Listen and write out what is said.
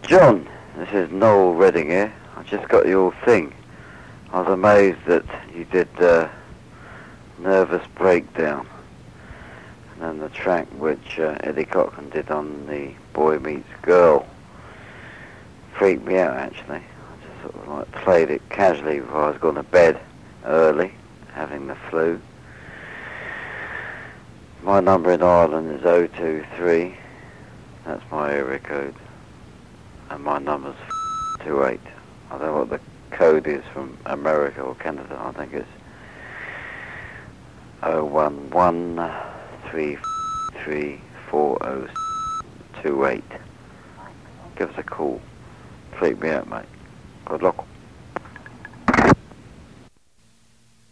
John, this is Noel Redding here. I just got your thing. I was amazed that you did Nervous Breakdown. And then the track which Eddie Cochran did on the Boy Meets Girl. Freaked me out, actually. I just sort of like played it casually before I was going to bed early, having the flu. My number in Ireland is 023. That's my area code. And my number's 28. I don't know what the code is from America or Canada. I think it's 011334028. Give us a call. Freak me out, mate. Good luck.